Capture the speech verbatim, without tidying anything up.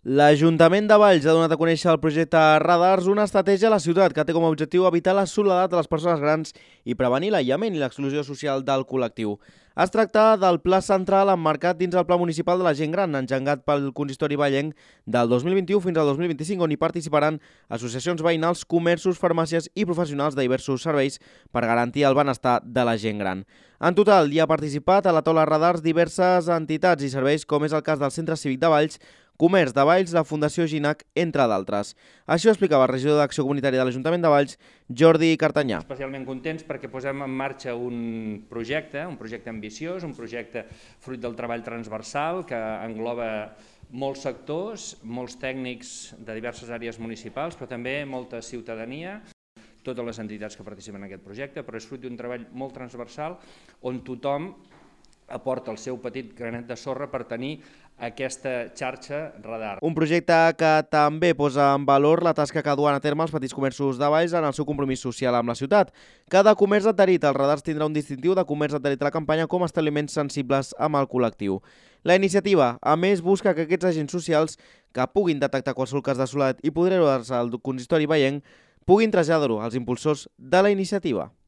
L'Ajuntament de Valls ha donat a conèixer el projecte Radars, una estratègia a la ciutat que té com a objectiu evitar la soledat de les persones grans i prevenir l'aïllament i l'exclusió social del col·lectiu. Es tracta del pla central emmarcat dins el Pla Municipal de la Gent Gran, engegat pel Consistori Vallenc del dos mil vint-i-u fins al dos mil vint-i-cinc, on hi participaran associacions veïnals, comerços, farmàcies i professionals de diversos serveis per garantir el benestar de la gent gran. En total, hi ha participat a la taula Radars diverses entitats i serveis, com és el cas del Centre Cívic de Valls, Comerç de Valls, la Fundació Ginac, entre d'altres. Això explicava el regidor d'Acció Comunitària de l'Ajuntament de Valls, Jordi Cartanyà. Especialment contents perquè posem en marxa un projecte, un projecte ambiciós, un projecte fruit del treball transversal que engloba molts sectors, molts tècnics de diverses àrees municipals, però també molta ciutadania, totes les entitats que participen en aquest projecte, però és fruit d'un treball molt transversal on tothom aporta el seu petit granet de sorra per tenir aquesta xarxa radar. Un projecte que també posa en valor la tasca que duen a terme els petits comerços de Valls en el seu compromís social amb la ciutat. Cada comerç adherit als radars tindrà un distintiu de comerç adherit a la campanya com a establiments sensibles amb el col·lectiu. La iniciativa, a més, busca que aquests agents socials que puguin detectar qualsevol cas de soledat i poder-ho al consistori veient puguin traslladar-ho als impulsors de la iniciativa.